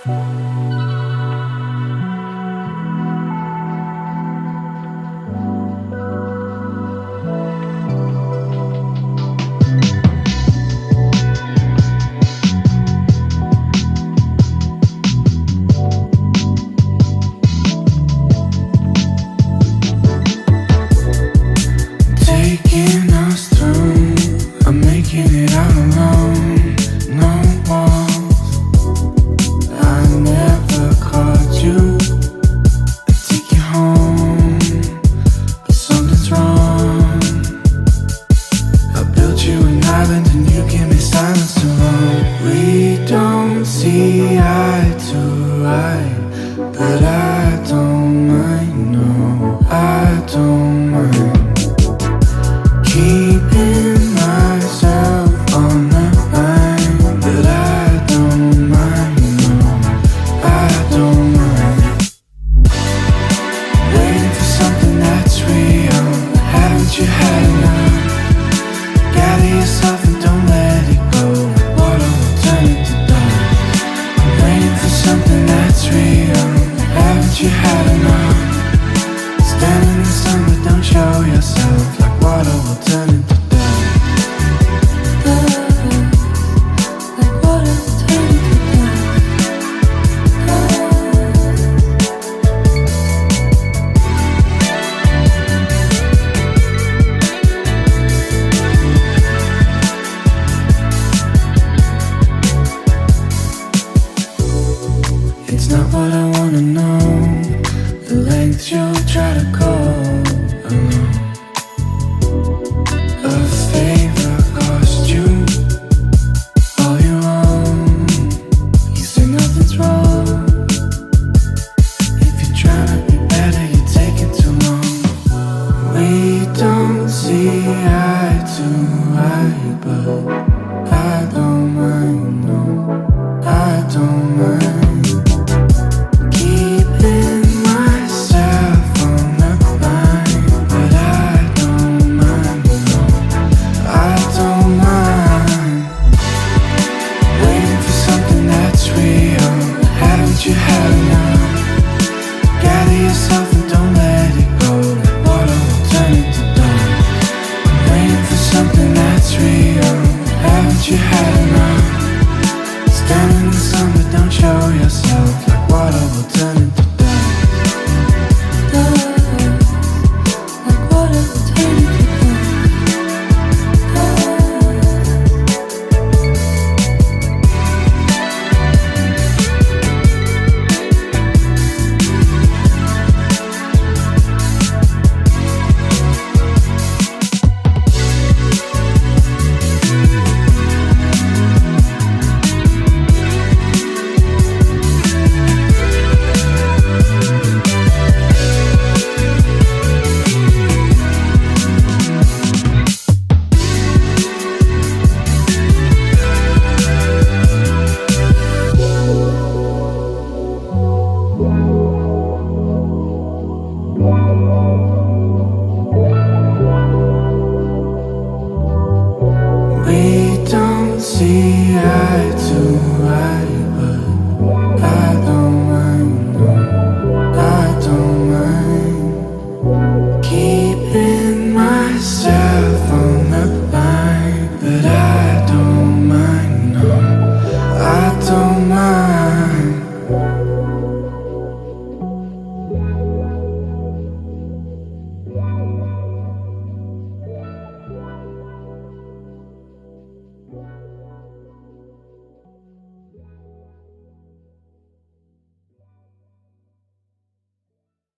Taking us through, I'm making it out alone. No walls, I never caught you. I take you home, but something's wrong. I built you an island and you give me silence to roam. We don't see eye to eye, but I don't mind, no, I don't mind. Keeping myself on the line, but I don't mind, no, I don't mind. Waiting for something that's real, haven't you had enough? Gather yourself and don't let it go, water will turn into dust. I'm waiting for something that's real, haven't you had enough? Stand in the sun but don't show yourself, like water will turn into dust. Like water will turn into dust. It's not what I wanna know, the lengths you'll try to go alone. A favor cost you all you own. You say nothing's wrong. If you're trying to be better, you're taking too long. We don't see eye to eye, but I don't mind, no, I don't mind. You had enough. Gather yourself and don't let it go, like water will turn into dust. I'm waiting for something that's real, haven't you had enough? Stand in the sun but don't show yourself, like water will turn into dust. Like water will turn into dust. We don't see eye